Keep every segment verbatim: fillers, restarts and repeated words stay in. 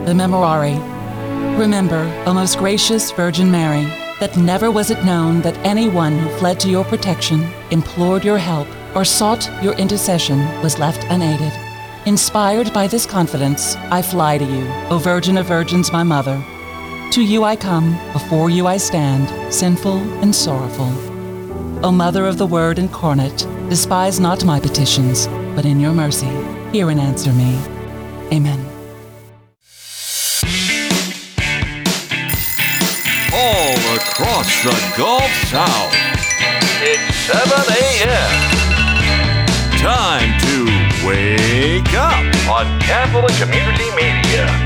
the Memorare. Remember, O most gracious Virgin Mary, that never was it known that anyone who fled to your protection, implored your help, or sought your intercession was left unaided. Inspired by this confidence, I fly to you, O Virgin of Virgins, my Mother. To you I come, before you I stand, sinful and sorrowful. O Mother of the Word incarnate, despise not my petitions, but in your mercy, hear and answer me. Amen. All across the Gulf South, it's seven a.m. Time to wake up on Catholic Community Media.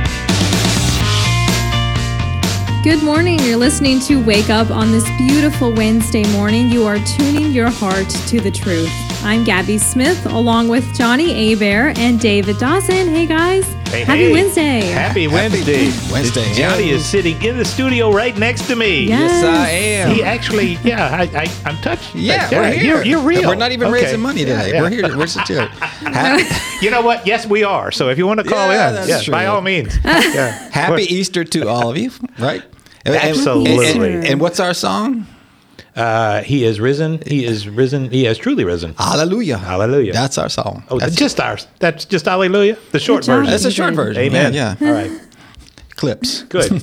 Good morning. You're listening to Wake Up on this beautiful Wednesday morning. You are tuning your heart to the truth. I'm Gabby Smith, along with Johnny Abear and David Dawson. Hey, guys. Hey, Happy hey. Wednesday. Happy Wednesday. Happy Wednesday. Johnny is sitting in the studio right next to me. Yes. Yes, I am. He actually, yeah, I, I, I'm touched. Yeah, Yeah, we're here. You're, you're real. And we're not even Okay. raising money today. Yeah, yeah. We're here. We're just here. Happy, You know what? Yes, we are. So if you want to call Yeah, in, that's yes, true. by all means. Yeah. happy Easter to all of you, right? And- and- Absolutely. And, and what's our song? Uh, he is risen. He is risen. He has truly risen. Hallelujah. Hallelujah. That's our song. Oh, That's just ours. That's just hallelujah. The short Good job. version. That's a short version. Amen. Yeah. All right. Clips. Good.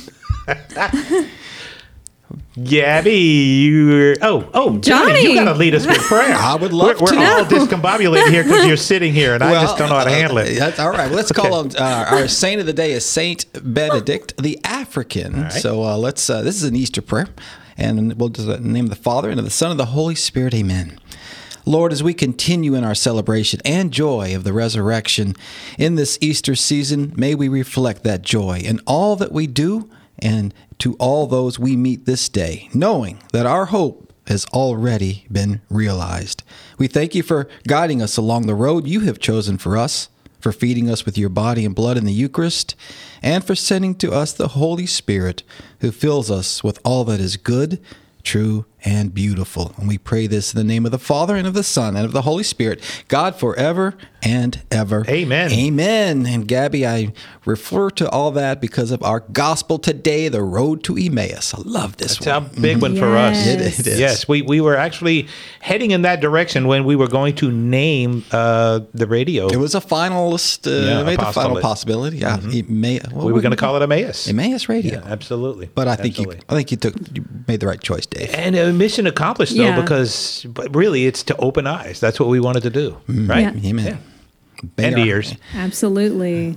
Gabby, you're oh oh Johnny, Johnny. you gotta lead us with prayer. I would love we're, to. We're all discombobulated here because you're sitting here, and I just don't know how to handle uh, it. That's all right. Well, let's call him. Uh, our saint of the day is Saint Benedict the African. right. So uh, let's. Uh, this is an Easter prayer, and we'll just uh, in the name of the Father and of the Son and of the Holy Spirit. Amen. Lord, as we continue in our celebration and joy of the resurrection in this Easter season, may we reflect that joy in all that we do and to all those we meet this day, knowing that our hope has already been realized. We thank you for guiding us along the road you have chosen for us, for feeding us with your body and blood in the Eucharist, and for sending to us the Holy Spirit who fills us with all that is good, true, and beautiful. And we pray this in the name of the Father and of the Son and of the Holy Spirit, God forever and ever. Amen. Amen. And Gabby, I refer to all that because of our gospel today, the road to Emmaus. I love this It's one. a big one for us. Yes. It, it is. Yes, we, we were actually heading in that direction when we were going to name uh, the radio. It was a finalist, uh, Yeah, a made the final postulate. possibility. Yeah, Emma- what we were would going to call it Emmaus. Emmaus Radio. Yeah, absolutely. But I think Absolutely. you, I think you took, you made the right choice, Dave. And a mission accomplished, though, Yeah. because but really it's to open eyes. That's what we wanted to do, right? Yeah. Amen. Yeah. May And our- ears. Absolutely.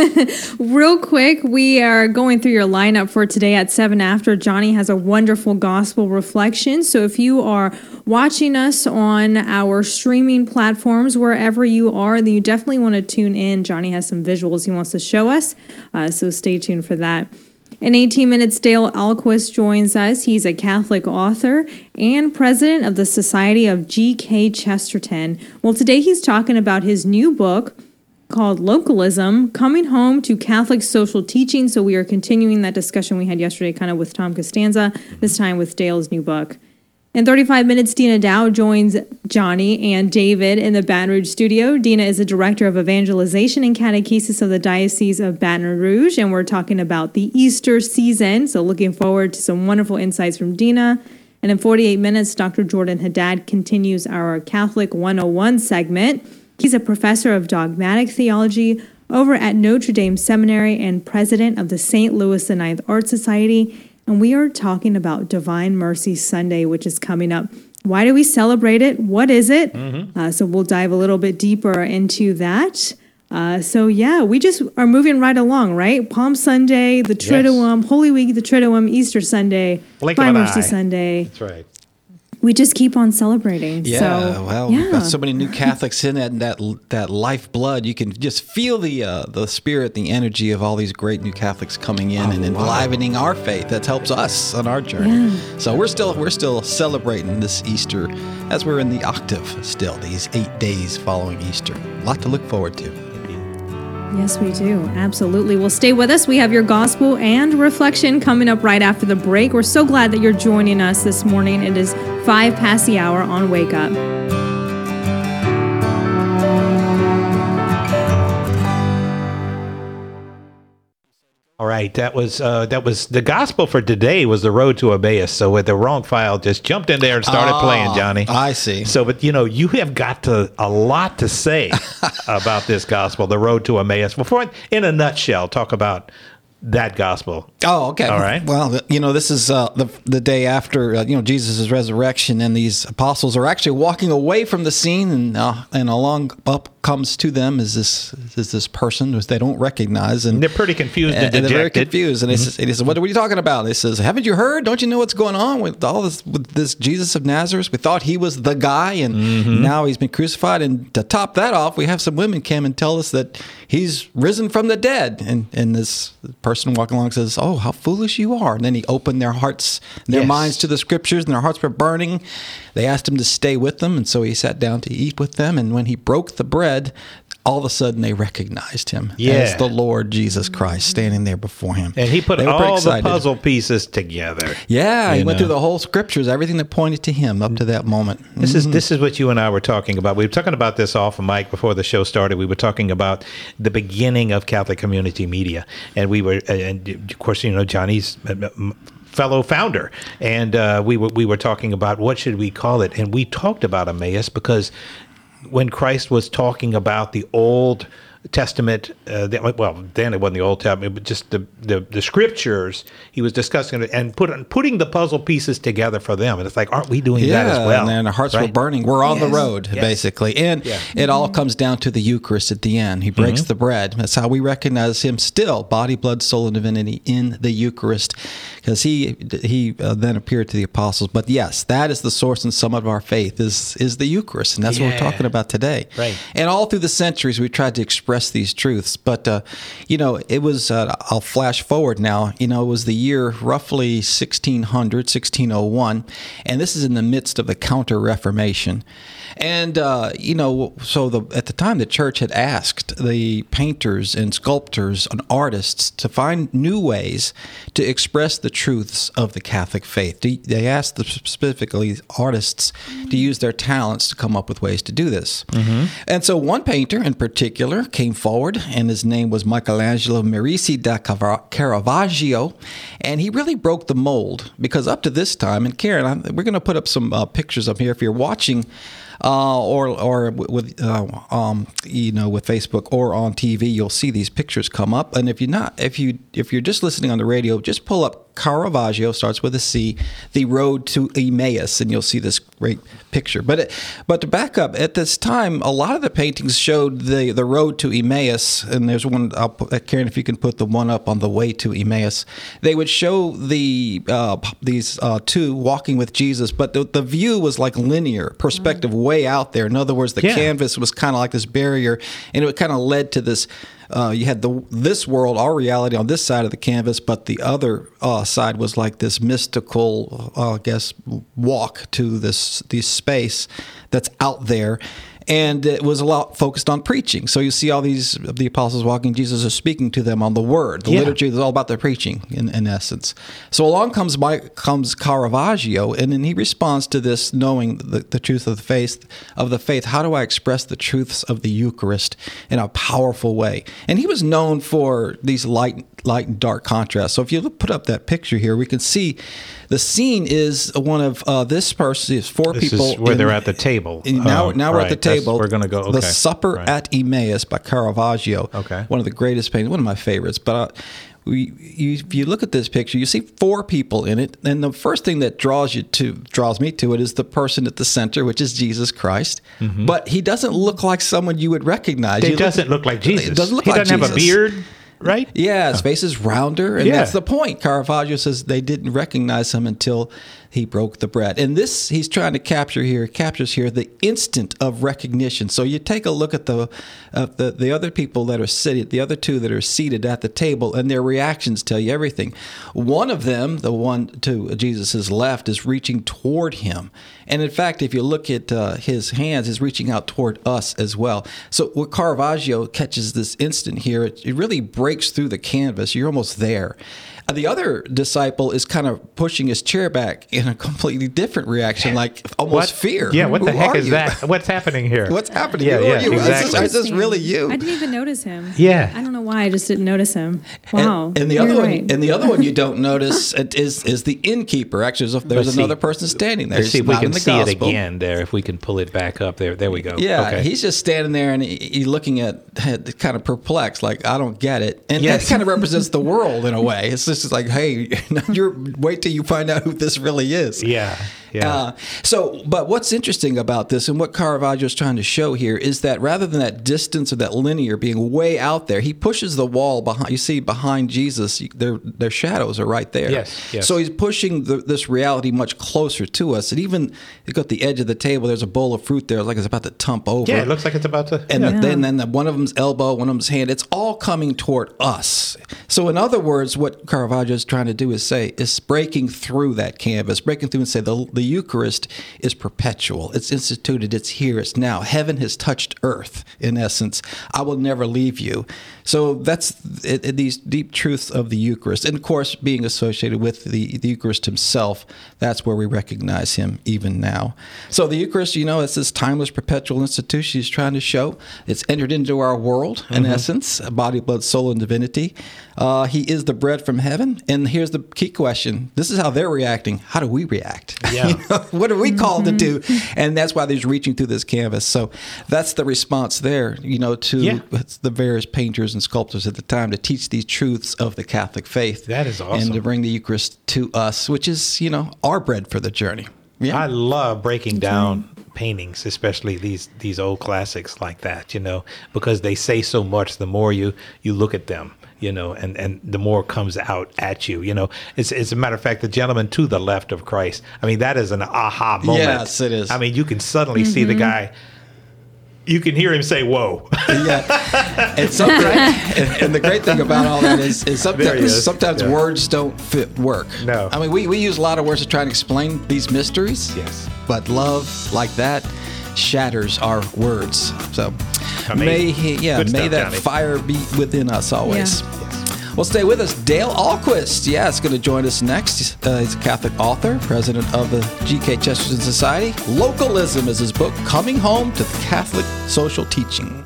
Real quick, we are going through your lineup for today at seven after. Johnny has a wonderful gospel reflection. So if you are watching us on our streaming platforms, wherever you are, then you definitely want to tune in. Johnny has some visuals he wants to show us. Uh, so stay tuned for that. In eighteen minutes, Dale Alquist joins us. He's a Catholic author and president of the Society of G K Chesterton. Well, today he's talking about his new book called Localism, Coming Home to Catholic Social Teaching. So we are continuing that discussion we had yesterday kind of with Tom Costanza, this time with Dale's new book. In thirty-five minutes, Dina Dow joins Johnny and David in the Baton Rouge studio. Dina is the Director of Evangelization and Catechesis of the Diocese of Baton Rouge, and we're talking about the Easter season, so looking forward to some wonderful insights from Dina. And in forty-eight minutes, Doctor Jordan Haddad continues our Catholic one oh one segment. He's a professor of dogmatic theology over at Notre Dame Seminary and president of the Saint Louis the Ninth Art Society. And we are talking about Divine Mercy Sunday, which is coming up. Why do we celebrate it? What is it? Mm-hmm. Uh, so we'll dive a little bit deeper into that. Uh, so yeah, we just are moving right along, right? Palm Sunday, the Triduum, yes. Holy Week, the Triduum, Easter Sunday, Blink Divine of an Mercy eye. Sunday. That's right. We just keep on celebrating. Yeah, so, well, yeah. we've got so many new Catholics in that that that lifeblood. You can just feel the uh, the spirit, the energy of all these great new Catholics coming in Oh, and enlivening our faith. That helps us on our journey. Yeah. So we're still we're still celebrating this Easter as we're in the octave still. These eight days following Easter, a lot to look forward to. Yes, we do. Absolutely. Well, stay with us. We have your gospel and reflection coming up right after the break. We're so glad that you're joining us this morning. It is five past the hour on Wake Up. All right, that was uh, that was the gospel for today was the road to Emmaus. So with the wrong file, just jumped in there and started Oh, playing, Johnny. I see. So, but you know, you have got to a lot to say about this gospel, the road to Emmaus. Before, in a nutshell, talk about that gospel. Oh, okay. All right. Well, you know, this is uh, the the day after uh, you know Jesus' resurrection, and these apostles are actually walking away from the scene, and uh, and along up comes to them is this is this person who they don't recognize, and They're pretty confused and, and they're very dejected. confused. And he says, and he says, "What are you talking about?" He says, "Haven't you heard? Don't you know what's going on with all this with this Jesus of Nazareth? We thought he was the guy, and Mm-hmm. now he's been crucified. And to top that off, we have some women come and tell us that he's risen from the dead." And and this person walking along says, "Oh, how foolish you are!" And then he opened their hearts, their Yes. minds to the scriptures, and their hearts were burning. They asked him to stay with them, and so he sat down to eat with them. And when he broke the bread, all of a sudden they recognized him Yeah. as the Lord Jesus Christ standing there before him. And he put They were pretty all the excited. puzzle pieces together. Yeah, he You went know. through the whole scriptures, everything that pointed to him up to that moment. This is this is what you and I were talking about. We were talking about this off of mic before the show started. We were talking about the beginning of Catholic Community Media, and we were, and of course, you know, Johnny's fellow founder, and uh, we were we were talking about what should we call it, and we talked about Emmaus because when Christ was talking about the Old Testament, uh, the, well, then it wasn't the Old Testament, but just the, the, the scriptures, he was discussing it and put, putting the puzzle pieces together for them. And it's like, aren't we doing Yeah, that as well? and then our hearts were Right? burning. We're on the Yes, road, yes. basically. And Yeah. it all comes down to the Eucharist at the end. He breaks Mm-hmm. the bread. That's how we recognize him still, body, blood, soul, and divinity in the Eucharist, because he he uh, then appeared to the apostles. But yes, that is the source and sum of our faith is, is the Eucharist, and that's what Yeah. we're talking about today. Right. And all through the centuries, we tried to express these truths. But, uh, you know, it was, uh, I'll flash forward now, you know, it was the year roughly sixteen hundred, sixteen oh one, and this is in the midst of the Counter-Reformation. And, uh, you know, so the, at the time, the church had asked the painters and sculptors and artists to find new ways to express the truths of the Catholic faith. They asked the, specifically artists to use their talents to come up with ways to do this. Mm-hmm. And so one painter in particular came forward, and his name was Michelangelo Merisi da Caravaggio, and he really broke the mold because up to this time, and Karen, I'm, we're going to put up some uh, pictures up here if you're watching uh, or or with uh, um, you know with Facebook or on T V, you'll see these pictures come up. And if you're not, if you if you're just listening on the radio, just pull up Caravaggio, starts with a C, The Road to Emmaus, and you'll see this great picture. But it, but to back up, at this time, a lot of the paintings showed the, the road to Emmaus, and there's one, I'll put, Karen, if you can put the one up on the way to Emmaus, they would show the uh, these uh, two walking with Jesus, but the, the view was like linear, perspective way out there. In other words, the Yeah. canvas was kind of like this barrier, and it kind of led to this. Uh, you had the this world, our reality, on this side of the canvas, but the other uh, side was like this mystical, uh, I guess, walk to this this space that's out there. And it was a lot focused on preaching. So you see all these of the apostles walking. Jesus is speaking to them on the word. The Yeah. liturgy is all about the preaching, in, in essence. So along comes my, comes Caravaggio, and then he responds to this, knowing the, the truth of the faith. Of the faith, how do I express the truths of the Eucharist in a powerful way? And he was known for these light, light and dark contrasts. So if you look, put up that picture here, we can see the scene is one of uh, this person. Is four This people is where in- they're at the table. in- now, Oh, now we're at right. the That's- table. we're gonna go. The okay. Supper Right. at Emmaus by Caravaggio. Okay. One of the greatest paintings, one of my favorites. But uh, we, you, if you look at this picture, you see four people in it, and the first thing that draws you to draws me to it is the person at the center, which is Jesus Christ. But he doesn't look like someone you would recognize. It You look- doesn't look like Jesus. It doesn't look he like doesn't have a Jesus. beard, right? Yeah, his face is rounder, and Yeah. that's the point. Caravaggio says they didn't recognize him until he broke the bread. And this he's trying to capture here, captures here the instant of recognition. So you take a look at the uh, the, the other people that are seated, the other two that are seated at the table, and their reactions tell you everything. One of them, the one to Jesus' left, is reaching toward him. And in fact, if you look at uh, his hands, he's reaching out toward us as well. So what Caravaggio catches this instant here, it, it really breaks through the canvas. You're almost there. The other disciple is kind of pushing his chair back in a completely different reaction, like almost What? fear. Yeah, what the Who heck are is you? that? What's happening here? What's happening? Yeah, Who yeah, are you? Is this- exactly. Is this really you? I didn't even notice him. Yeah. I don't know why. I just didn't notice him. Wow. And, and the You're other one, right. and the other one you don't notice is is the innkeeper. Actually, there's, there's Let's see. another person standing there. Let's see He's if we not in can the see gospel. it again there, if we can pull it back up there. There we go. Yeah, Okay. he's just standing there and he, he looking at, at kind of perplexed, like I don't get it. And Yes. that kind of represents the world in a way. It's just like, hey, you're wait till you find out who this really is. Yeah. Yeah. Uh, so, but what's interesting about this and what Caravaggio is trying to show here is that rather than that distance or that linear being way out there, he pushes the wall behind. You see behind Jesus, their their shadows are right there. Yes, yes. So he's pushing the, this reality much closer to us. And even you got the edge of the table. There's a bowl of fruit there, like it's about to tump over. yeah, it looks like it's about to. And yeah. then, then the, one of them's elbow, one of them's hand. It's all coming toward us. So, in other words, what Caravaggio is trying to do is say, is breaking through that canvas, breaking through and say the, the Eucharist is perpetual. It's instituted. It's here. It's now. Heaven has touched earth, in essence. I will never leave you. So that's it, it, these deep truths of the Eucharist. And, of course, being associated with the, the Eucharist himself, that's where we recognize him even now. So the Eucharist, you know, it's this timeless, perpetual institution he's trying to show. It's entered into our world, in mm-hmm. essence, body, blood, soul, and divinity. Uh, he is the bread from heaven. And here's the key question. This is how they're reacting. How do we react? Yeah. You know, what are we called mm-hmm. to do? And that's why he's reaching through this canvas. So that's the response there, you know, to yeah. the various painters and sculptors at the time to teach these truths of the Catholic faith. That is awesome. And to bring the Eucharist to us, which is, you know, our bread for the journey. Yeah. I love breaking down paintings, especially these these old classics like that, you know, because they say so much the more you, you look at them, you know, and, and the more comes out at you, you know. It's, it's a matter of fact, the gentleman to the left of Christ, I mean, that is an aha moment. Yes, it is. I mean, you can suddenly mm-hmm. see the guy. You can hear him say, whoa. Yeah. And, sometimes, and, and the great thing about all that is, is sometimes, is. sometimes yeah. words don't fit work. No. I mean, we, we use a lot of words to try and explain these mysteries. Yes. But love like that shatters our words. So Amazing. may he, yeah, Good may stuff, that Johnny. fire be within us always. Yeah. Well, stay with us. Dale Ahlquist, yeah, is going to join us next. Uh, he's a Catholic author, president of the G K Chesterton Society. Localism is his book, Coming Home to the Catholic Social Teaching.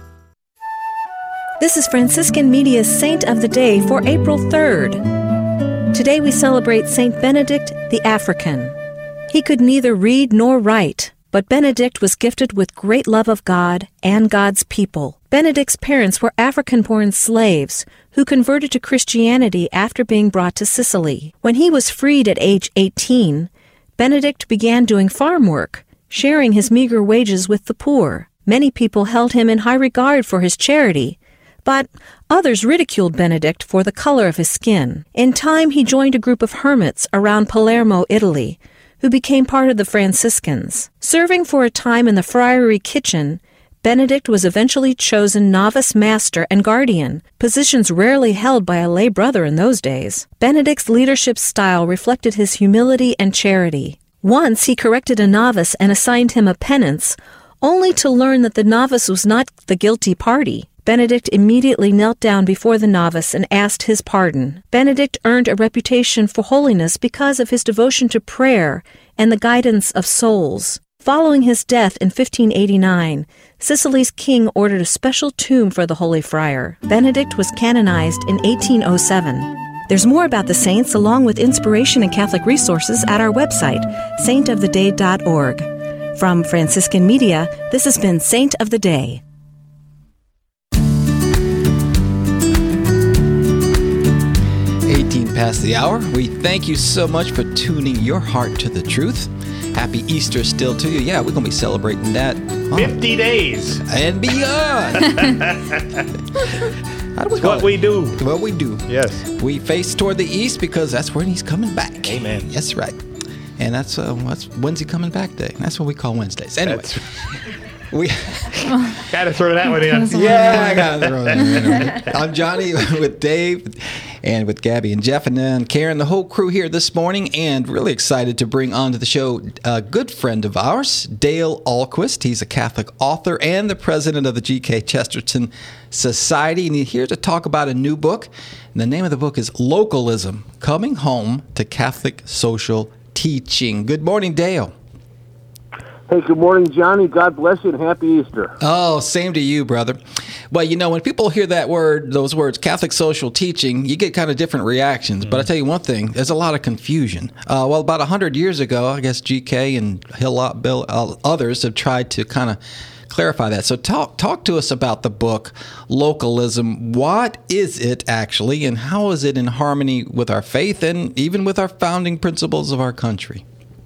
This is Franciscan Media's Saint of the Day for April third. Today we celebrate Saint Benedict the African. He could neither read nor write, but Benedict was gifted with great love of God and God's people. Benedict's parents were African-born slaves who converted to Christianity after being brought to Sicily. When he was freed at age eighteen, Benedict began doing farm work, sharing his meager wages with the poor. Many people held him in high regard for his charity, but others ridiculed Benedict for the color of his skin. In time, he joined a group of hermits around Palermo, Italy, who became part of the Franciscans. Serving for a time in the friary kitchen, Benedict was eventually chosen novice master and guardian, positions rarely held by a lay brother in those days. Benedict's leadership style reflected his humility and charity. Once he corrected a novice and assigned him a penance, only to learn that the novice was not the guilty party. Benedict immediately knelt down before the novice and asked his pardon. Benedict earned a reputation for holiness because of his devotion to prayer and the guidance of souls. Following his death in fifteen eighty-nine, Sicily's king ordered a special tomb for the Holy Friar. Benedict was canonized in eighteen oh seven. There's more about the saints along with inspiration and Catholic resources at our website, saint of the day dot org. From Franciscan Media, this has been Saint of the Day. eighteen past the hour. We thank you so much for tuning your heart to the truth. Happy Easter still to you. Yeah, we're going to be celebrating that. Oh. fifty days. And beyond. How do we it's what it? we do. What we do. Yes. We face toward the east because that's when he's coming back. Amen. That's right. And that's, uh, that's Wednesday coming back day. That's what we call Wednesdays. Anyway. That's... We gotta throw that one in. Yeah, I gotta throw it in. I'm Johnny with Dave and with Gabby and Jeff and then Karen, the whole crew here this morning, and really excited to bring onto the show a good friend of ours, Dale Ahlquist. He's a Catholic author and the president of the G K Chesterton Society, and he's here to talk about a new book. And the name of the book is Localism, Coming Home to Catholic Social Teaching. Good morning, Dale. Hey, good morning, Johnny. God bless you and happy Easter. Oh, same to you, brother. Well, you know, when people hear that word, those words, Catholic social teaching, you get kind of different reactions. Mm. But I tell you one thing, there's a lot of confusion. Uh, well, about one hundred years ago, I guess G K and Hillop, Bill, uh, others have tried to kind of clarify that. So talk talk to us about the book, Localism. What is it actually, and how is it in harmony with our faith and even with our founding principles of our country?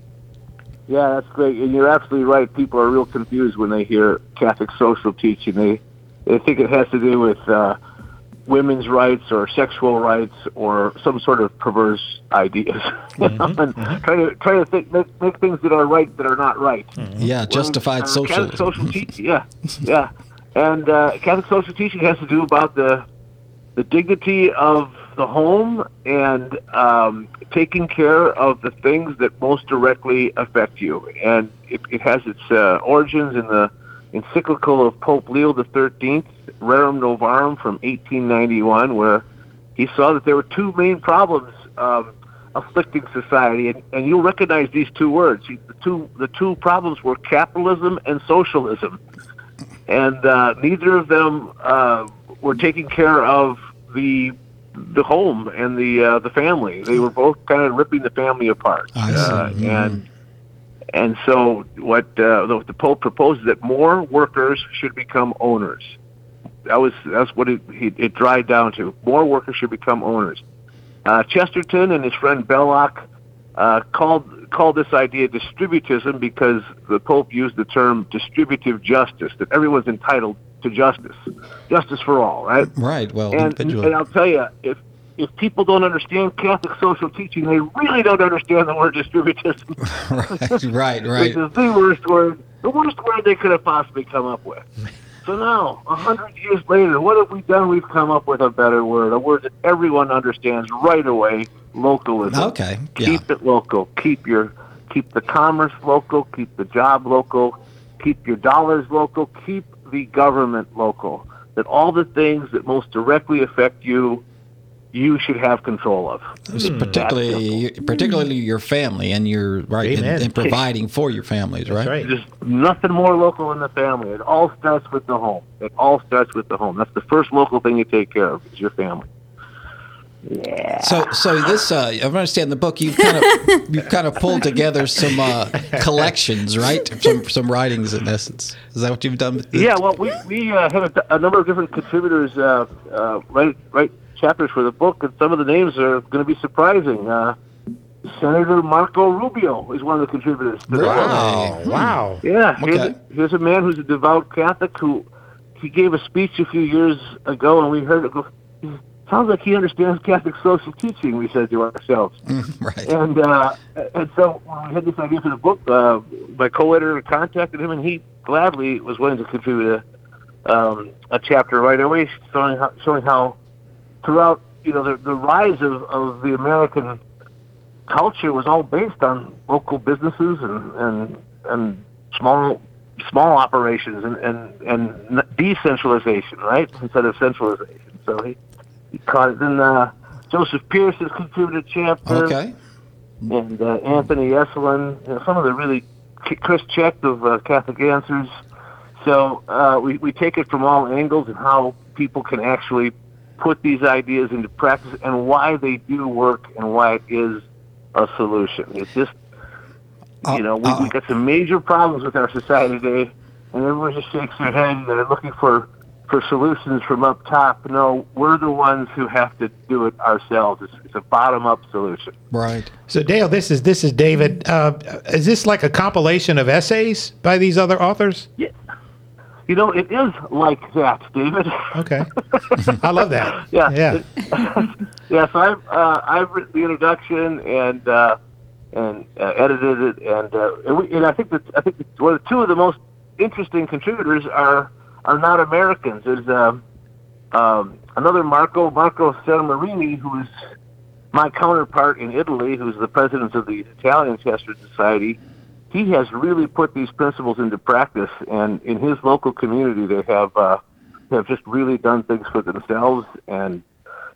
Yeah, that's great. And you're absolutely right. People are real confused when they hear Catholic social teaching. They they think it has to do with uh, women's rights or sexual rights or some sort of perverse ideas. Mm-hmm. and mm-hmm. trying to try to think, make, make things that are right that are not right. Mm-hmm. Yeah, justified uh, socialism. Catholic social teaching. Yeah, yeah. And uh, Catholic social teaching has to do about the the dignity of the home and um, taking care of the things that most directly affect you. And it, it has its uh, origins in the encyclical of Pope Leo the thirteenth, Rerum Novarum from eighteen ninety-one, where he saw that there were two main problems um, afflicting society. And, and you'll recognize these two words. The two, the two problems were capitalism and socialism. And uh, neither of them uh, were taking care of the the home and the uh, the family. They were both kind of ripping the family apart. I see. Uh, mm-hmm. And and so what uh, the, the Pope proposed that more workers should become owners. That was that's what it, it, it dried down to. More workers should become owners. Uh, Chesterton and his friend Belloc uh, called called this idea distributism because the Pope used the term distributive justice, that everyone's entitled to justice, justice for all, right? Right. Well, and, and I'll tell you, if if people don't understand Catholic social teaching, they really don't understand the word distributism. right, right, right. Which is the worst word, the worst word they could have possibly come up with. So now, a hundred years later, what have we done? We've come up with a better word, a word that everyone understands right away: localism. Okay. Yeah. Keep it local. Keep your keep the commerce local. Keep the job local. Keep your dollars local. Keep the government local. That all the things that most directly affect you, you should have control of. Mm. Particularly, particularly your family and your right and, and providing for your families, right? right? There's nothing more local than the family. It all starts with the home. It all starts with the home. That's the first local thing you take care of is your family. Yeah. So, so this, uh, I understand the book. You've kind of, you've kind of pulled together some uh, collections, right? Some, some writings, in essence. Is that what you've done? With yeah. Well, we we uh, have a, a number of different contributors uh, uh, write write chapters for the book, and some of the names are going to be surprising. Uh, Senator Marco Rubio is one of the contributors. To really? Wow! Wow! Yeah. Okay. Here's, here's a man who's a devout Catholic who he gave a speech a few years ago, and we heard it go. Sounds like he understands Catholic social teaching, we said to ourselves. Mm, right. And uh, and so when we had this idea for the book, uh, my co-editor contacted him, and he gladly was willing to contribute a, um, a chapter right away, showing how, showing how throughout, you know, the, the rise of, of the American culture was all based on local businesses and and, and small small operations and, and, and decentralization, right, instead of centralization. So he... Because then uh, Joseph Pierce has contributed a chapter. Okay. And uh, Anthony Esselin, you know, some of the really, Chris Check of uh, Catholic Answers. So uh, we, we take it from all angles and how people can actually put these ideas into practice and why they do work and why it is a solution. It's just, uh, you know, we, uh, we've got some major problems with our society today, and everyone just shakes their head and they're looking for for solutions from up top. No, we're the ones who have to do it ourselves. It's, it's a bottom-up solution. Right. So, Dale, this is this is David. Uh, is this like a compilation of essays by these other authors? Yeah. You know, it is like that, David. Okay. I love that. Yeah. Yeah. It, yeah. So I've uh, I've written the introduction and uh, and uh, edited it, and uh, and, we, and I think that I think that well, two of the most interesting contributors are. are not Americans. There's um, um, another Marco, Marco Sermarini, who is my counterpart in Italy, who's the president of the Italian Chester Society. He has really put these principles into practice, and in his local community, they have uh, have just really done things for themselves and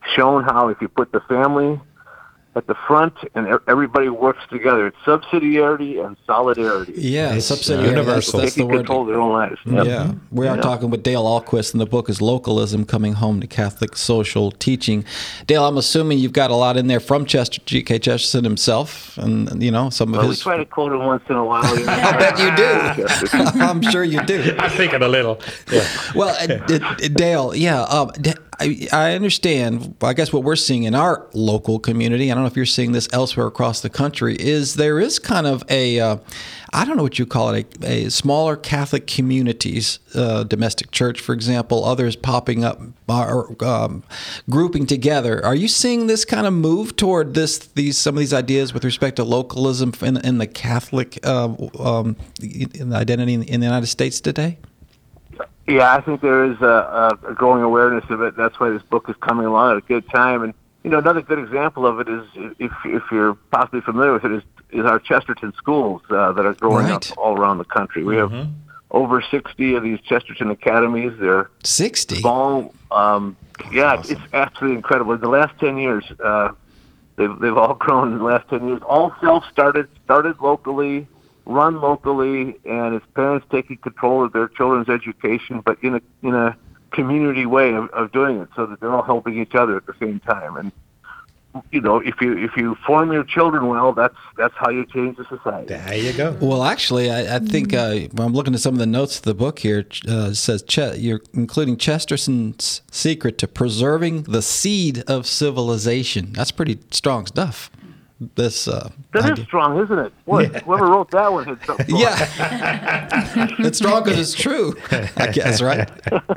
shown how if you put the family at the front and e- everybody works together, it's subsidiarity and solidarity. Yeah, It's, uh, subsidiary. That's, universal. that's They the can word. control their own lives. Yep. Yeah, we are Yeah. talking with Dale Ahlquist, and the book is Localism: Coming Home to Catholic Social Teaching. Dale, I'm assuming you've got a lot in there from Chester, G K. Chesterton himself, and you know some of Well, we his. try to quote them once in a while. You know. I bet you do. I'm sure you do. I'm thinking a little. Yeah. Well, uh, uh, Dale, yeah, um, D- I, I understand. I guess what we're seeing in our local community, I don't know if you're seeing this elsewhere across the country, is there is kind of a, uh, I don't know what you call it, a, a smaller Catholic communities, uh, domestic church, for example, others popping up or um, grouping together. Are you seeing this kind of move toward this, these some of these ideas with respect to localism in, in the Catholic uh, um, in the identity in, in the United States today? Yeah, I think there is a, a growing awareness of it. That's why this book is coming along at a good time. And you know, another good example of it is, if if you're possibly familiar with it, is is our Chesterton schools uh, that are growing Right. up all around the country. We Mm-hmm. have over sixty of these Chesterton academies. They're sixty. small. Um, yeah, it's absolutely incredible. In the last ten years, uh, they've they've all grown in the last ten years. All self-started, started locally, run locally, and it's parents taking control of their children's education, but in a in a community way of, of doing it, so that they're all helping each other at the same time. And you know, if you if you form your children well, that's that's how you change the society. There you go. Well, actually, I, I think uh, when I'm looking at some of the notes of the book here, uh, it says Ch- you're including Chesterton's secret to preserving the seed of civilization. That's pretty strong stuff. This uh, That idea. is strong, isn't it? Boy, whoever wrote that one had something. going. Yeah, it's strong because it's true. I guess, right?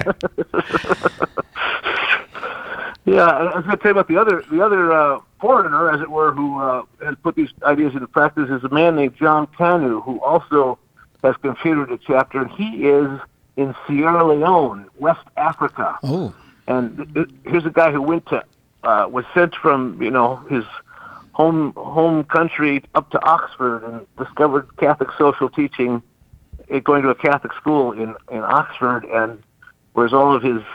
Yeah, I was going to tell you about the other the other uh, foreigner, as it were, who uh, has put these ideas into practice is a man named John Kanu, who also has contributed a chapter, and he is in Sierra Leone, West Africa. Oh, And th- th- here's a guy who went to uh, was sent from you know his home home country up to Oxford and discovered Catholic social teaching, uh, going to a Catholic school in in Oxford, and whereas all of his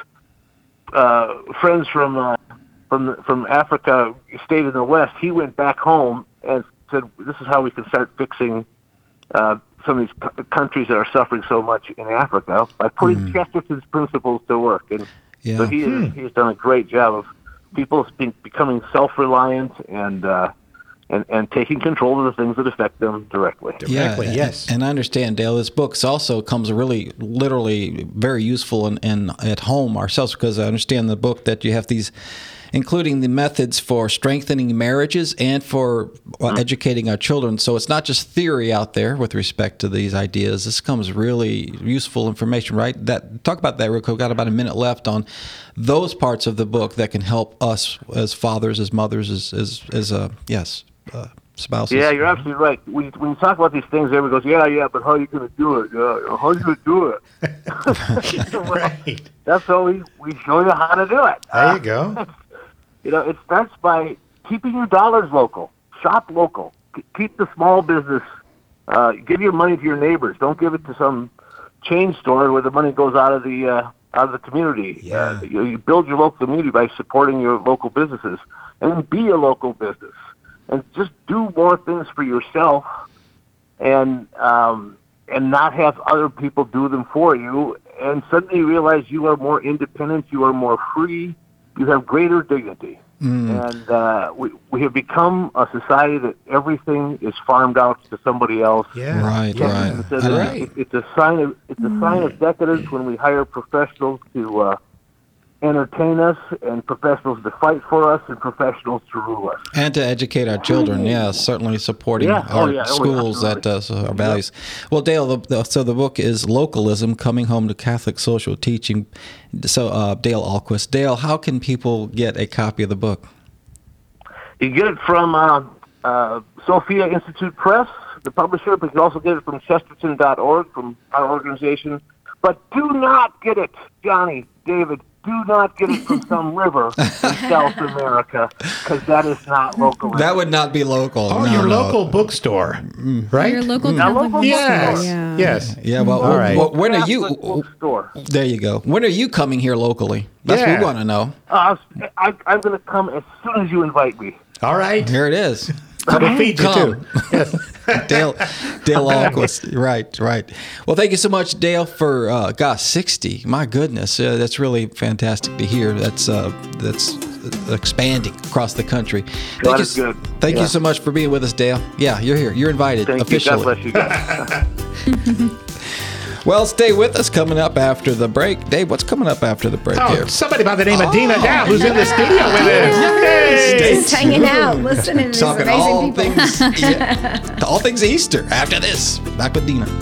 uh, friends from uh, from from Africa stayed in the West, he went back home and said, "This is how we can start fixing uh, some of these c- countries that are suffering so much in Africa by putting Chesterton's principles to work." And yeah. so he is, he's done a great job of people being, becoming self-reliant and uh, and and taking control of the things that affect them directly. Directly, yes. And I understand, Dale, this book also comes really, literally very useful in, in at home ourselves, because I understand the book that you have these, including the methods for strengthening marriages and for uh, educating our children. So it's not just theory out there with respect to these ideas. This comes really useful information, right? That talk about that real quick. We've got about a minute left on those parts of the book that can help us as fathers, as mothers, as as, as uh, yes, uh, spouses. Yeah, you're absolutely right. When, when you talk about these things, everyone goes, "Yeah, yeah, but how are you going to do it? Yeah, how are you going to do it?" Well, Right. that's how we, we show you how to do it. There Uh, you go. You know, it starts by keeping your dollars local. Shop local. K- keep the small business. Uh, give your money to your neighbors. Don't give it to some chain store where the money goes out of the uh, out of the community. Yeah. Uh, you, you build your local community by supporting your local businesses, and then be a local business, and just do more things for yourself, and um, and not have other people do them for you. And suddenly you realize you are more independent. You are more free. You have greater dignity. And uh, we we have become a society that everything is farmed out to somebody else. Yeah. Right, Yeah. right. And so I know. that it- it's a sign of it's a sign of decadence when we hire professionals to uh, entertain us, and professionals to fight for us, and professionals to rule us. And to educate our children, yeah, certainly supporting Yeah. Oh, our yeah. Oh, schools absolutely. that uh, so our values. Well, Dale, the, the, so the book is Localism: Coming Home to Catholic Social Teaching. So, uh, Dale Ahlquist. Dale, how can people get a copy of the book? You get it from uh, uh, Sophia Institute Press, the publisher, but you can also get it from Chesterton dot org, from our organization. But do not get it, Johnny, David, do not get it from some river in South America, because that is not local. That would not be local. Oh, no, your no. local bookstore, right? Your local Mm. Catholic local Yes, bookstore, yeah. yes. Yeah, well, All right. well, when are Catholic you? bookstore. There you go. When are you coming here locally? That's what Yeah. we want to know. Uh, I, I'm going to come as soon as you invite me. All right. Here it is. We'll feed you Come. too. Yes. Dale, Dale Alquist. Right, right. Well, thank you so much, Dale, for uh, gosh, sixty. My goodness, uh, that's really fantastic to hear. That's uh, that's expanding across the country. Thank God you, is good. Thank Yeah. you so much for being with us, Dale. Yeah, you're here. You're invited Thank officially. you. God bless you guys. Well, stay with us. Coming up after the break, Dave. What's coming up after the break Oh, here? somebody by the name of Dina Dow, who's in the studio with us. Yay! Just hanging out, listening to these Talking amazing all people. things, yeah, all things Easter. After this, back with Dina.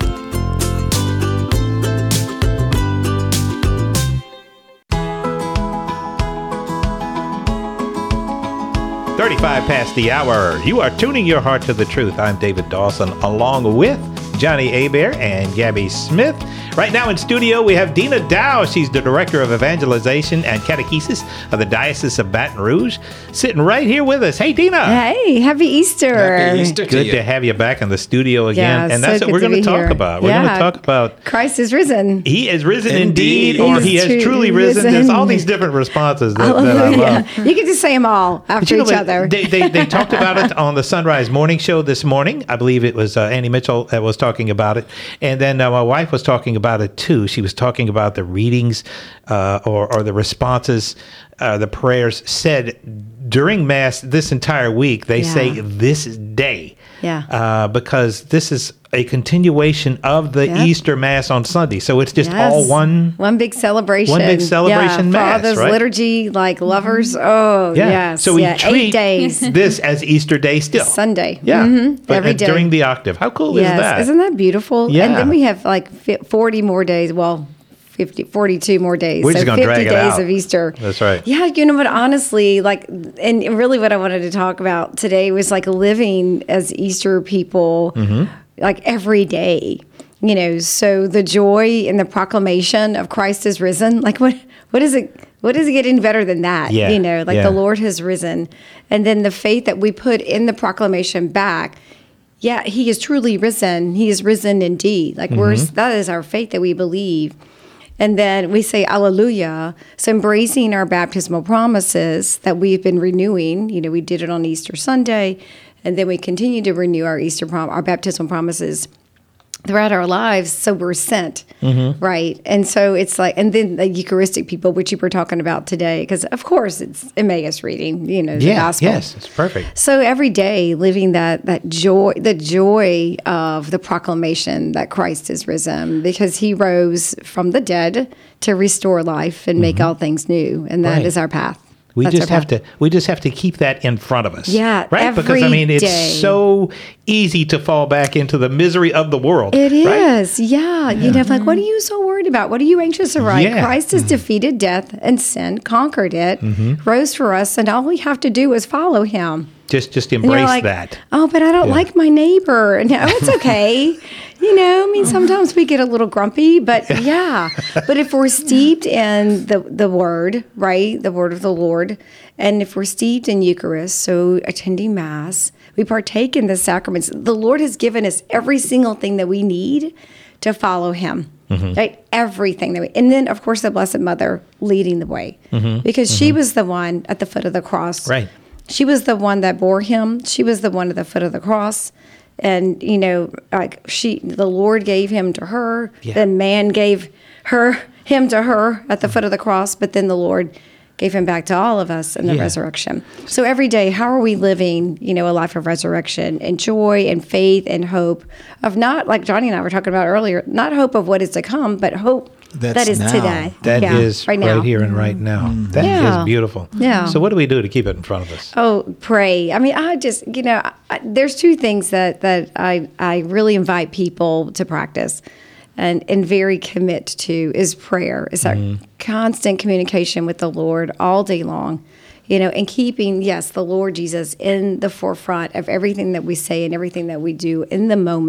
thirty-five past the hour. You are tuning your heart to the truth. I'm David Dawson, along with Johnny Abair and Gabby Smith. Right now in studio, we have Dina Dow. She's the Director of Evangelization and Catechesis of the Diocese of Baton Rouge, sitting right here with us. Hey, Dina. Hey, happy Easter. Happy Easter to Good you. to have you back in the studio again. Yeah, and so that's what good we're to going to be talk here. about. We're Yeah. going to talk about Christ is risen. He is risen indeed, Indeed. or He he is has tru- truly risen. risen. There's all these different responses that, that I Hallelujah. love. You can just say them all But after you know each what? other. They, they, they talked about it on the Sunrise Morning Show this morning. I believe it was uh, Annie Mitchell that was talking about it. And then uh, my wife was talking about it too. She was talking about the readings uh, or, or the responses, uh, the prayers said during Mass this entire week. They Yeah. say this day. Yeah. Uh, because this is a continuation of the Yep. Easter Mass on Sunday. So it's just Yes. all one. One big celebration. One big celebration yeah, mass, for all those right? liturgy like lovers. Oh, Yeah. yes. So we yeah. treat Eight days. this as Easter Day still. Sunday. Yeah. Mhm. But Every uh, day. during the octave. How cool Yes. is that? Isn't that beautiful? Yeah. And then we have like fi- forty more days. Well, fifty, forty-two more days. We're so just gonna fifty drag it days out. of Easter. That's right. Yeah, you know what? Honestly, like, and really what I wanted to talk about today was like living as Easter people, Mm-hmm. like every day. You know, so the joy in the proclamation of Christ is risen. Like, what? What is it? What is it getting better than that? Yeah, You know, like yeah. the Lord has risen, and then the faith that we put in the proclamation back. Yeah, he is truly risen. He is risen indeed. Like we're Mm-hmm. that is our faith that we believe. And then we say Alleluia. So embracing our baptismal promises that we've been renewing. You know, we did it on Easter Sunday, and then we continue to renew our Easter prom- our baptismal promises throughout our lives. So we're sent, Mm-hmm. right? And so it's like, and then the Eucharistic people, which you were talking about today, because of course it's Emmaus reading. You know, the Yeah. gospel. Yes. It's perfect. So every day living that that joy, the joy of the proclamation that Christ is risen, because he rose from the dead to restore life and make all things new. And that is Right. our path. We That's just our have path. to we just have to keep that in front of us. Yeah, Right? Because I every mean it's day. so easy to fall back into the misery of the world. It right? is, yeah. You know, like, what are you so worried about? What are you anxious about? Yeah. Christ has defeated death and sin, conquered it, Mm-hmm. rose for us, and all we have to do is follow him. Just just And you're embrace like, that. Oh, but I don't Yeah. like my neighbor. No, it's okay. you know, I mean, sometimes we get a little grumpy, but yeah. But if we're steeped in the, the word, right, the word of the Lord, and if we're steeped in Eucharist, so attending Mass, we partake in the sacraments, the Lord has given us every single thing that we need to follow him. Mm-hmm. Right? Everything that we, and then of course the Blessed Mother leading the way, because she was the one at the foot of the cross. Right. She was the one that bore him. She was the one at the foot of the cross. And, you know, like she, the Lord gave him to her. Yeah. Then man gave her, him to her at the foot of the cross. But then the Lord gave him back to all of us in the Yeah. resurrection. So every day, how are we living, you know, a life of resurrection and joy and faith and hope of not, like Johnny and I were talking about earlier, not hope of what is to come, but hope That's that is now. today. That is Yeah, right, now. here and right now. That is Yeah. beautiful. Yeah. So what do we do to keep it in front of us? Oh, pray. I mean, I just, you know, I, there's two things that, that I, I really invite people to practice and, and very commit to is prayer. Is our constant communication with the Lord all day long, you know, and keeping, yes, the Lord Jesus in the forefront of everything that we say and everything that we do in the moment.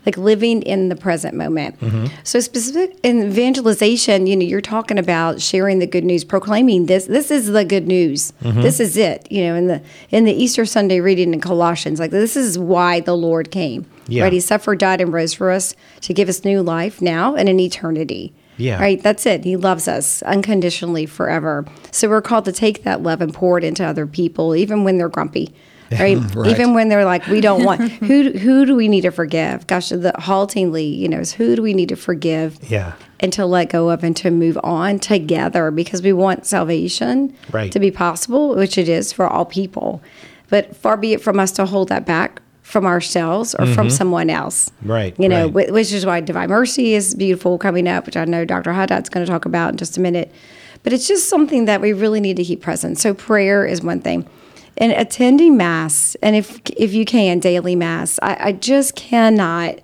like living in the present moment. Mm-hmm. So specific in evangelization, you know, you're talking about sharing the good news, proclaiming this. This is the good news. Mm-hmm. This is it. You know, in the in the Easter Sunday reading in Colossians, like this is why the Lord came. Yeah. Right? He suffered, died, and rose for us to give us new life now and in eternity. Yeah. Right. That's it. He loves us unconditionally forever. So we're called to take that love and pour it into other people, even when they're grumpy. Right? Right. Even when they're like, we don't want, who who do we need to forgive? Gosh, the haltingly, you know, is who do we need to forgive Yeah. and to let go of and to move on together, because we want salvation Right. to be possible, which it is for all people. But far be it from us to hold that back from ourselves or from someone else. Right, You know, right. wh- which is why Divine Mercy is beautiful coming up, which I know Doctor Haddad's going to talk about in just a minute. But it's just something that we really need to keep present. So prayer is one thing. And attending Mass, and if if you can, daily Mass, I, I just cannot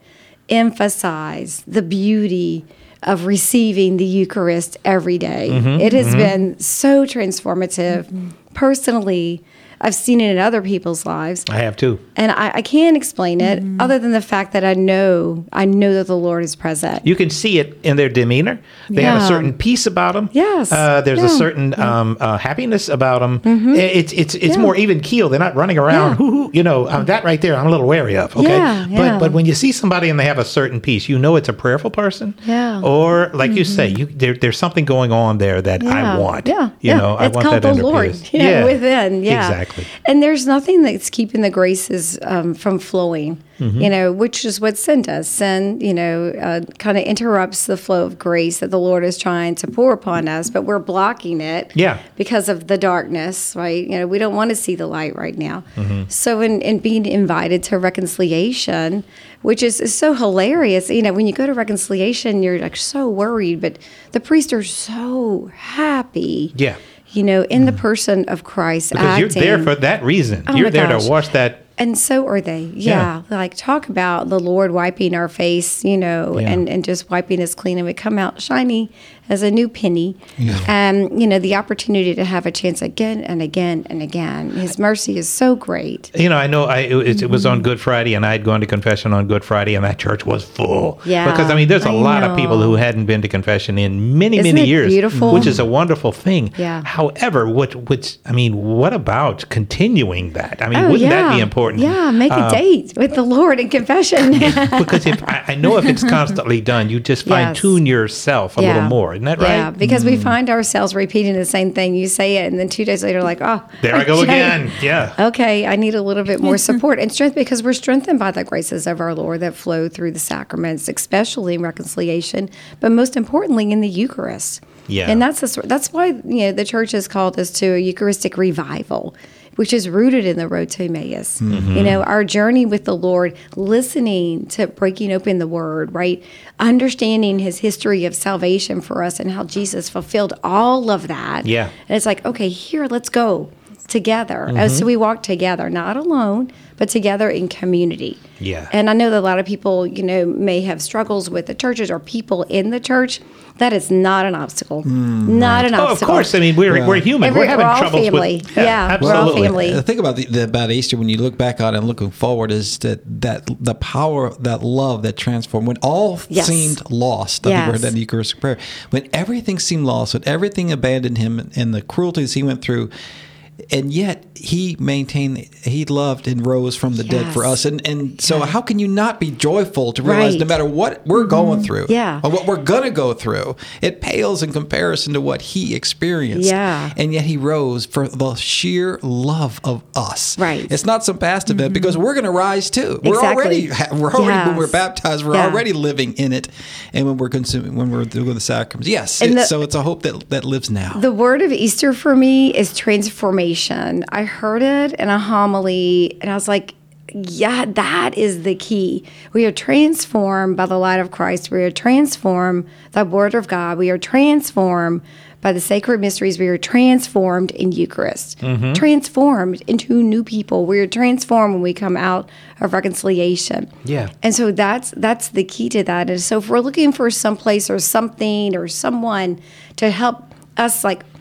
emphasize the beauty of receiving the Eucharist every day. Mm-hmm, It has been so transformative. Personally, I've seen it in other people's lives. I have too. And I, I can't explain it other than the fact that I know, I know that the Lord is present. You can see it in their demeanor. They have a Yeah. certain peace about them. Yes. Uh, there's a Yeah. Mm-hmm. certain um, uh, happiness about them. It's it's it's Yeah. more even keel. They're not running around. Yeah. Hoo, hoo, you know, um, that right there, I'm a little wary of. Okay. Yeah, But yeah. but when you see somebody and they have a certain peace, you know it's a prayerful person. Yeah. Or like you say, you there, there's something going on there that I Yeah. want. Yeah. You yeah. know, I it's want called that the inner Lord. peace. Yeah, within. Yeah. Exactly. And there's nothing that's keeping the graces um, from flowing, Mm-hmm. you know, which is what sin does. Sin, you know, uh, kind of interrupts the flow of grace that the Lord is trying to pour upon us, but we're blocking it Yeah. because of the darkness, right? You know, we don't want to see the light right now. Mm-hmm. So in, in being invited to reconciliation, which is, is so hilarious, you know, when you go to reconciliation, you're like so worried, but the priests are so happy. Yeah. You know, in the person of Christ Because acting. you're there for that reason. Oh you're my there gosh. to wash that. And so are they. Yeah. Like talk about the Lord wiping our face, you know, Yeah. and, and just wiping us clean and we come out shiny as a new penny. And, you know, the opportunity to have a chance again and again and again. His mercy is so great. You know, I know I it, it was on Good Friday, and I had gone to confession on Good Friday, and that church was full. Yeah, because I mean, there's a I lot of people know. who hadn't been to confession in many, Isn't many it years, beautiful? which is a wonderful thing. Yeah. However, what which I mean, what about continuing that? I mean, Oh, wouldn't yeah. that be important? Yeah. Make a Uh, date with the Lord in confession. because if I, I know if it's constantly done, you just fine Yes. tune yourself a little more. Isn't that right? Yeah, because we find ourselves repeating the same thing. You say it, and then two days later, like, oh, There I go okay. again. Yeah. Okay, I need a little bit more support and strength because we're strengthened by the graces of our Lord that flow through the sacraments, especially in reconciliation, but most importantly in the Eucharist. Yeah. And that's the, sor- that's why you know the church has called us to a Eucharistic revival, which is rooted in the road to Emmaus. You know, our journey with the Lord, listening to breaking open the Word, right? Understanding His history of salvation for us and how Jesus fulfilled all of that. Yeah. And it's like, okay, here, let's go together. And so we walk together, not alone, but together in community. Yeah. And I know that a lot of people, you know, may have struggles with the churches or people in the church. That is not an obstacle. Not an Oh, of obstacle. course. I mean, we're we're human. Every- we're having we're all troubles family. with Yeah, we're all absolutely. family. The thing about the, the about Easter, when you look back on it and looking forward, is that that the power, that love that transformed. When all Yes. seemed lost, I think we heard Yes. that in the Eucharistic prayer. When everything seemed lost, when everything abandoned him, and the cruelties he went through, and yet he maintained, he loved and rose from the dead for Yes. us. And and so, how can you not be joyful to realize, Right. no matter what we're going through, Yeah. or what we're gonna go through, it pales in comparison to what he experienced. Yeah. And yet he rose for the sheer love of us. Right. It's not some past event because we're going to rise too. We're Exactly. already we're already when we're Yes. baptized, we're Yeah. already living in it, and when we're consuming, when we're doing the sacraments, yes. And It, the- so it's a hope that that lives now. The word of Easter for me is transformation. I heard it in a homily and I was like, yeah, that is the key. We are transformed by the light of Christ. We are transformed by the Word of God. We are transformed by the sacred mysteries. We are transformed in Eucharist, transformed into new people. We are transformed when we come out of reconciliation. Yeah. And so that's that's the key to that. And so if we're looking for some place or something or someone to help us like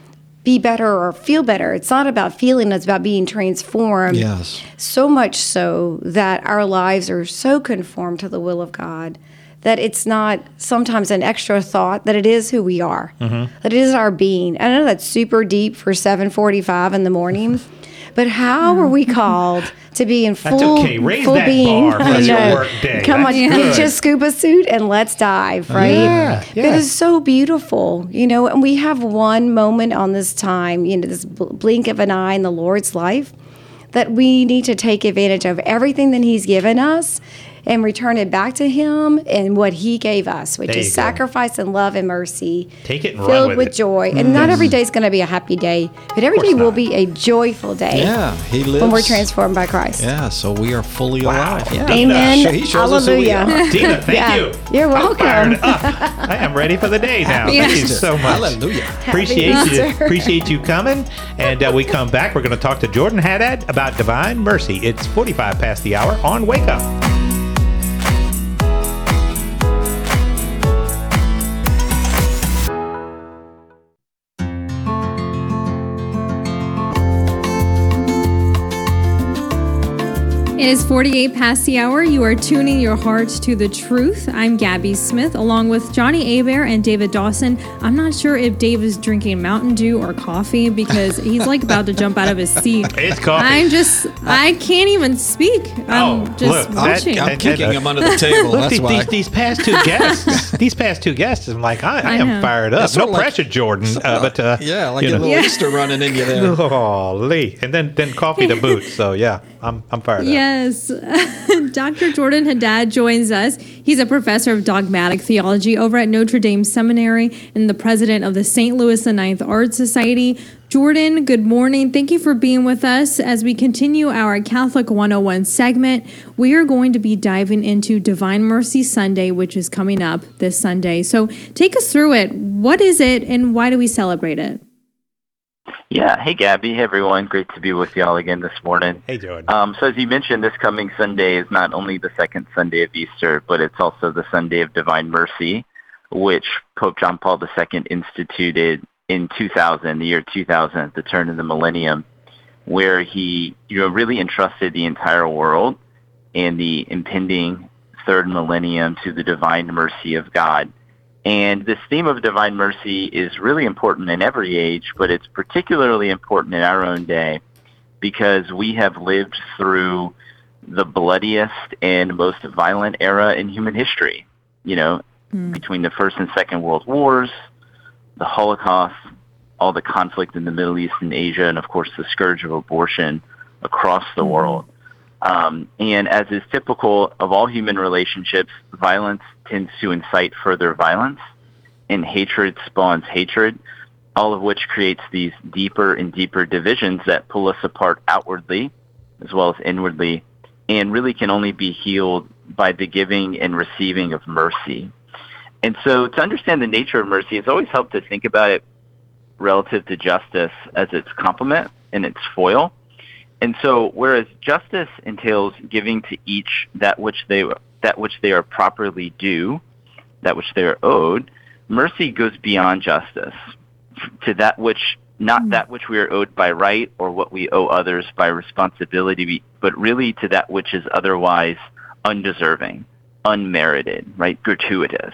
be better or feel better. It's not about feeling, it's about being transformed. Yes. So much so that our lives are so conformed to the will of God that it's not sometimes an extra thought, that it is who we are, mm-hmm. that it is our being. I know that's super deep for seven forty-five in the morning, but how are we called to be in full, That's okay. Raise full that being? bar for I your know. work day. Come That's on, good. get your scuba suit and let's dive, right? Yeah, yeah. It is so beautiful, you know, and we have one moment on this time, you know, this bl- blink of an eye in the Lord's life, that we need to take advantage of everything that He's given us and return it back to Him and what He gave us, which There is you go. sacrifice and love and mercy. Take it and run filled with with it. joy. And not every day is going to be a happy day, but every course day will not. be a joyful day Yeah, He lives. when we're transformed by Christ. Yeah, so we are fully Wow. alive. Yeah. Amen. He shows us who we Hallelujah. are. Tina, thank Yeah. you. You're I'm fired welcome. up. I am ready for the day now. Happy Thank you Easter. so much. Hallelujah. Appreciate Happy you. Easter. Appreciate you coming. And uh, we come back. We're going to talk to Jordan Haddad about Divine Mercy. It's forty-five past the hour on Wake Up. It is forty-eight past the hour. You are tuning your hearts to the truth. I'm Gabby Smith, along with Johnny Abear and David Dawson. I'm not sure if Dave is drinking Mountain Dew or coffee because he's like about to jump out of his seat. It's coffee. I'm just, I can't even speak. I'm Oh, just look, that- watching. I'm And- kicking and, uh, him under the table. Look, That's these, why. these, these past two guests, these past two guests, I'm like, I, I, I am know. fired up. It's No sort of like- pressure, Jordan. Uh, but uh, yeah, like you a know. little Yeah. Easter running in you there. Holy. And then then coffee to boot. So yeah, I'm I'm fired up. Yes. Doctor Jordan Haddad joins us. He's a professor of dogmatic theology over at Notre Dame Seminary and the president of the Saint Louis the Ninth Art Society. Jordan, good morning. Thank you for being with us. As we continue our Catholic one oh one segment, we are going to be diving into Divine Mercy Sunday, which is coming up this Sunday. So take us through it. What is it and why do we celebrate it? Yeah. Hey, Gabby. Hey, everyone. Great to be with y'all again this morning. Hey, Jordan. Um, so as you mentioned, this coming Sunday is not only the second Sunday of Easter, but it's also the Sunday of Divine Mercy, which Pope John Paul the Second instituted in two thousand, the year two thousand, at the turn of the millennium, where he you know, really entrusted the entire world and the impending third millennium to the divine mercy of God. And this theme of divine mercy is really important in every age, but it's particularly important in our own day because we have lived through the bloodiest and most violent era in human history, you know, mm. between the First and Second World Wars, the Holocaust, all the conflict in the Middle East and Asia, and of course the scourge of abortion across the mm. world. Um, and as is typical of all human relationships, violence tends to incite further violence, and hatred spawns hatred, all of which creates these deeper and deeper divisions that pull us apart outwardly as well as inwardly, and really can only be healed by the giving and receiving of mercy. And so to understand the nature of mercy, it's always helped to think about it relative to justice as its complement and its foil. And so, whereas justice entails giving to each that which they that which they are properly due, that which they are owed, mercy goes beyond justice to that which not mm. that which we are owed by right or what we owe others by responsibility, but really to that which is otherwise undeserving, unmerited, right, gratuitous.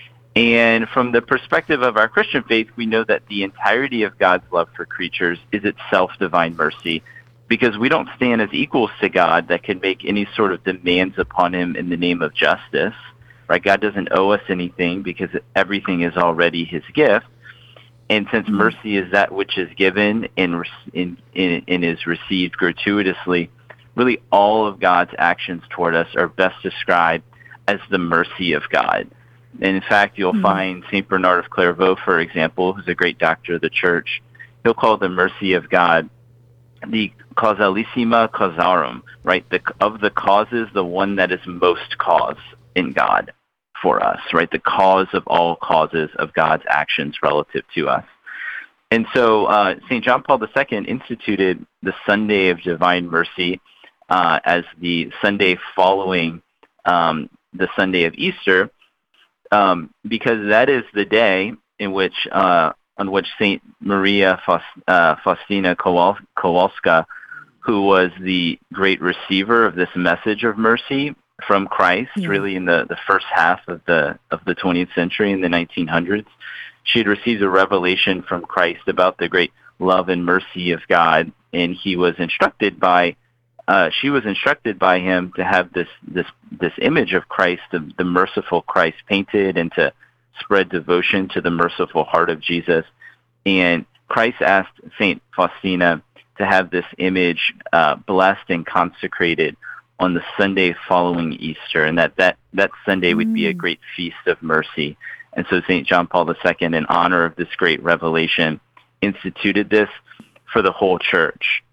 And from the perspective of our Christian faith, we know that the entirety of God's love for creatures is itself divine mercy, because we don't stand as equals to God that can make any sort of demands upon him in the name of justice, right? God doesn't owe us anything because everything is already his gift. And since mm-hmm. mercy is that which is given and, and, and is received gratuitously, really all of God's actions toward us are best described as the mercy of God. And in fact, you'll mm-hmm. find Saint Bernard of Clairvaux, for example, who's a great doctor of the church, he'll call the mercy of God the causalissima causarum, right? The, of the causes, the one that is most cause in God for us, right? The cause of all causes of God's actions relative to us. And so uh, Saint John Paul the Second instituted the Sunday of Divine Mercy uh, as the Sunday following um, the Sunday of Easter, um, because that is the day in which uh, on which Saint Maria Faust, uh, Faustina Kowal- Kowalska, who was the great receiver of this message of mercy from Christ, yeah. really in the, the first half of the of the twentieth century, in the nineteen hundreds. She had received a revelation from Christ about the great love and mercy of God, and he was instructed by, uh, she was instructed by him to have this this this image of Christ, the, the merciful Christ, painted, and to spread devotion to the merciful heart of Jesus. And Christ asked Saint Faustina to have this image uh, blessed and consecrated on the Sunday following Easter, and that that, that Sunday would be a great feast of mercy. And so Saint John Paul the Second, in honor of this great revelation, instituted this for the whole church.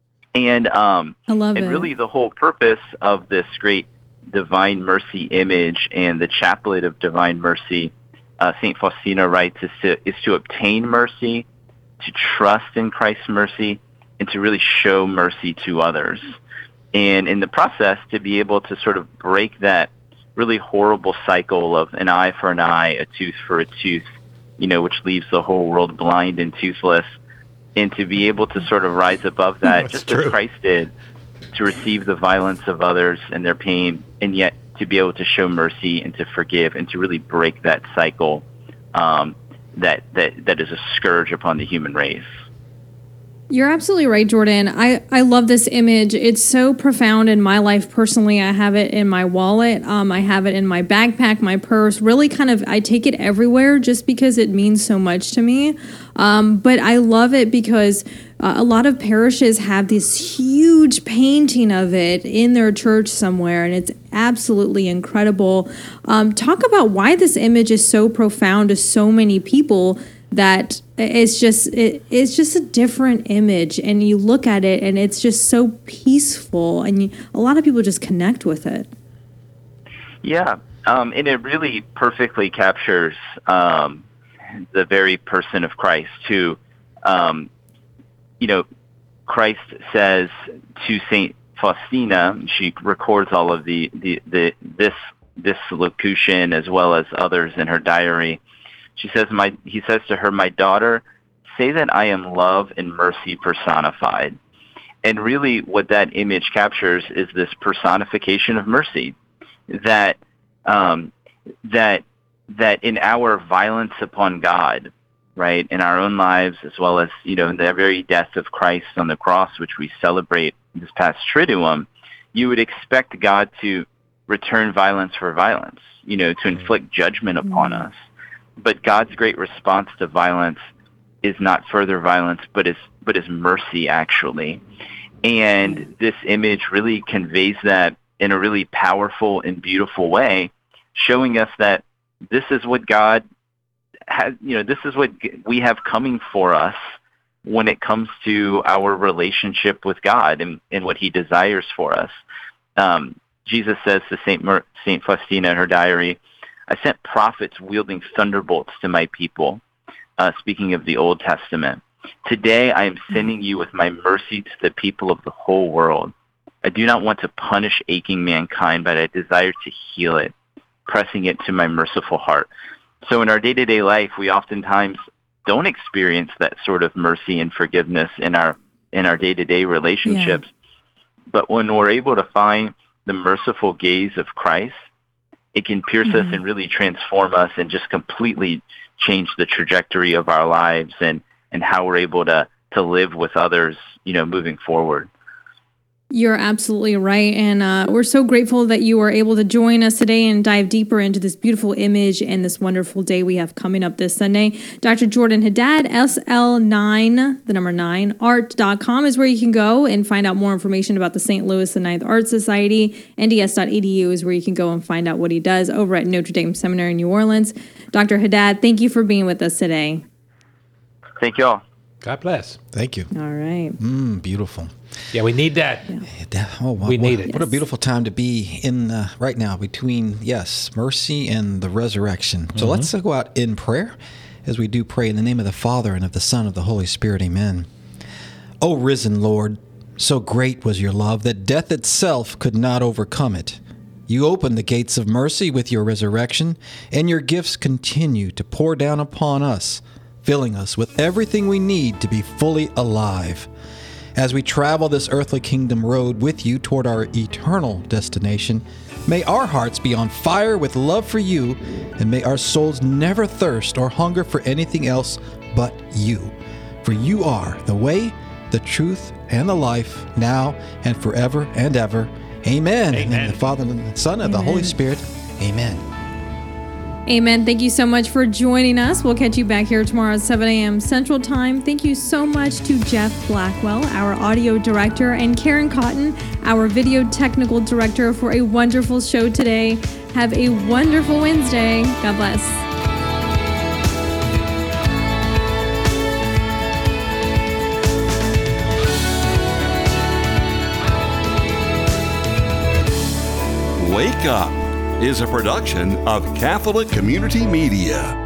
And um, I love and it. really the whole purpose of this great divine mercy image and the chaplet of divine mercy, uh, Saint Faustina writes, is to, is to obtain mercy, to trust in Christ's mercy, and to really show mercy to others. And in the process, to be able to sort of break that really horrible cycle of an eye for an eye, a tooth for a tooth, you know, which leaves the whole world blind and toothless, and to be able to sort of rise above that, just true. as Christ did, to receive the violence of others and their pain, and yet to be able to show mercy and to forgive and to really break that cycle um, that, that that is a scourge upon the human race. You're absolutely right, Jordan. I, I love this image. It's so profound in my life personally. I have it in my wallet. Um, I have it in my backpack, my purse. Really kind of, I take it everywhere just because it means so much to me. Um, but I love it because uh, a lot of parishes have this huge painting of it in their church somewhere, and it's absolutely incredible. Um, talk about why this image is so profound to so many people, that it's just it, it's just a different image, and you look at it and it's just so peaceful, and you, a lot of people just connect with it. Yeah, um, and it really perfectly captures um, the very person of Christ, who, um, you know, Christ says to Saint Faustina, she records all of the, the, the this this locution as well as others in her diary. She says, "My," he says to her, "My daughter, say that I am love and mercy personified." And really what that image captures is this personification of mercy, that um, that that in our violence upon God, right, in our own lives, as well as, you know, in the very death of Christ on the cross, which we celebrate this past Triduum, you would expect God to return violence for violence, you know, to inflict judgment upon mm-hmm. us. But God's great response to violence is not further violence, but is but is mercy, actually. And this image really conveys that in a really powerful and beautiful way, showing us that this is what God has, you know, this is what we have coming for us when it comes to our relationship with God and, and what he desires for us. Um, Jesus says to Saint Mer- Saint Faustina in her diary, "I sent prophets wielding thunderbolts to my people," uh, speaking of the Old Testament. "Today I am sending you with my mercy to the people of the whole world. I do not want to punish aching mankind, but I desire to heal it, pressing it to my merciful heart." So in our day-to-day life, we oftentimes don't experience that sort of mercy and forgiveness in our in our day-to-day relationships. Yeah. But when we're able to find the merciful gaze of Christ, it can pierce mm-hmm. us and really transform us and just completely change the trajectory of our lives and, and how we're able to, to live with others, you know, moving forward. You're absolutely right. And uh, we're so grateful that you were able to join us today and dive deeper into this beautiful image and this wonderful day we have coming up this Sunday. Doctor Jordan Haddad, S L nine, the number nine, art dot com is where you can go and find out more information about the Saint Louis the Ninth Art Society. N D S dot E D U is where you can go and find out what he does over at Notre Dame Seminary in New Orleans. Doctor Haddad, thank you for being with us today. Thank you all. God bless. Thank you. All right. Mm, beautiful. Yeah, we need that. Yeah. That oh, wow, we need what, it. What a beautiful time to be in uh, right now between, yes, mercy and the resurrection. So mm-hmm. let's uh, go out in prayer as we do pray in the name of the Father and of the Son and of the Holy Spirit. Amen. O risen Lord, so great was your love that death itself could not overcome it. You opened the gates of mercy with your resurrection, and your gifts continue to pour down upon us filling us with everything we need to be fully alive. As we travel this earthly kingdom road with you toward our eternal destination, may our hearts be on fire with love for you, and may our souls never thirst or hunger for anything else but you. For you are the way, the truth, and the life, now and forever and ever. Amen. Amen. And in the Father, and the Son, and the Holy Spirit. Amen. Amen. Thank you so much for joining us. We'll catch you back here tomorrow at seven a.m. Central Time. Thank you so much to Jeff Blackwell, our audio director, and Karen Cotton, our video technical director, for a wonderful show today. Have a wonderful Wednesday. God bless. Wake Up is a production of Catholic Community Media.